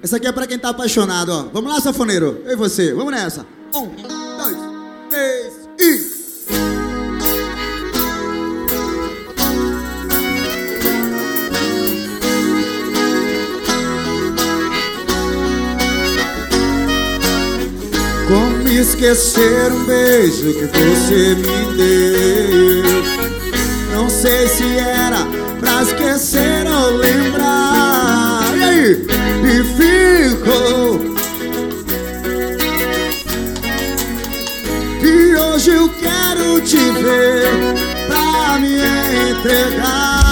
Essa aqui é pra quem tá apaixonado, ó. Vamos lá, sanfoneiro. Eu e você, vamos nessa. 1, 2, 3 e... Como esquecer um beijo que você me deu? Não sei se era pra esquecer ou lembrar. E aí? E ficou. E hoje eu quero te ver pra me entregar.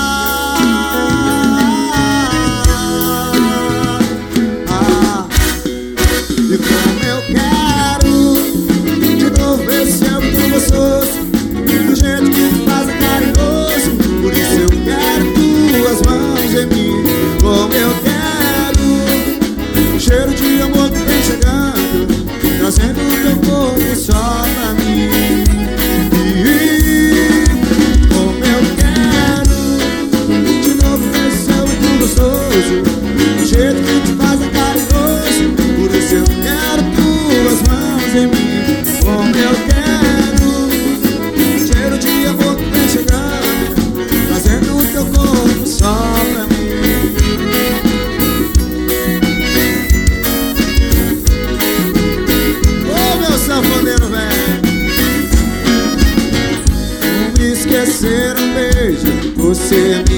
E como eu quero de novo ver seu muito gostoso, do jeito que te faz carinhoso. Por isso eu quero tuas mãos em mim. Como eu quero o cheiro de amor que vem chegando, trazendo o teu corpo só pra mim. E como eu quero de novo ver seu muito gostoso, do jeito que te faz carinhoso. Por isso eu quero tuas mãos em mim. Como eu quero cheiro de amor que vem chegando, trazendo o teu corpo só pra mim. Ô meu sanfoneiro velho, como esquecer um beijo que você me